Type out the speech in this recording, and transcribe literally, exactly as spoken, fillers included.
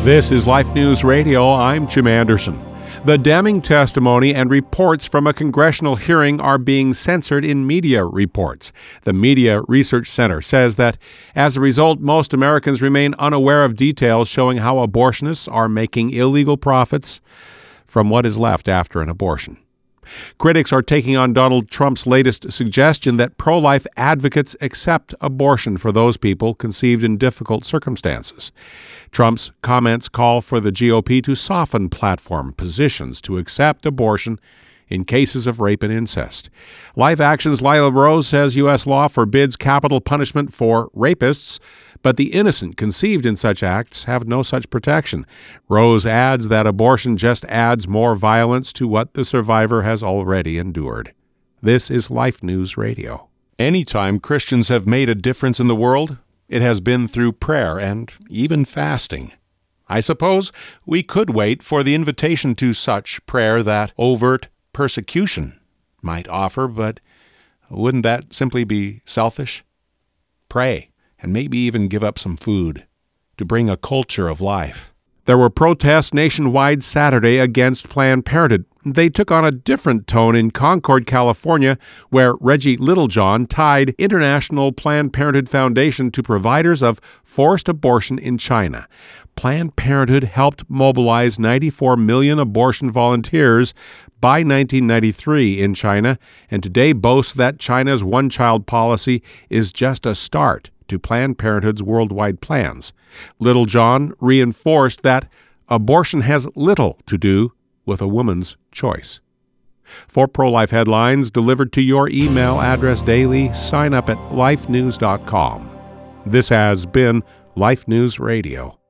This is Life News Radio. I'm Jim Anderson. The damning testimony and reports from a congressional hearing are being censored in media reports. The Media Research Center says that, as a result, most Americans remain unaware of details showing how abortionists are making illegal profits from what is left after an abortion. Critics are taking on Donald Trump's latest suggestion that pro-life advocates accept abortion for those people conceived in difficult circumstances. Trump's comments call for the G O P to soften platform positions to accept abortion in cases of rape and incest. Life Action's Lila Rose says U S law forbids capital punishment for rapists, but the innocent conceived in such acts have no such protection. Rose adds that abortion just adds more violence to what the survivor has already endured. This is Life News Radio. Anytime Christians have made a difference in the world, it has been through prayer and even fasting. I suppose we could wait for the invitation to such prayer that overt persecution might offer, but wouldn't that simply be selfish? Pray, and maybe even give up some food to bring a culture of life. There were protests nationwide Saturday against Planned Parenthood. They took on a different tone in Concord, California, where Reggie Littlejohn tied International Planned Parenthood Foundation to providers of forced abortion in China. Planned Parenthood helped mobilize ninety-four million abortion volunteers by nineteen ninety-three in China, and today boasts that China's one-child policy is just a start to Planned Parenthood's worldwide plans. Littlejohn reinforced that abortion has little to do with a woman's choice. For pro-life headlines delivered to your email address daily, sign up at life news dot com. This has been Life News Radio.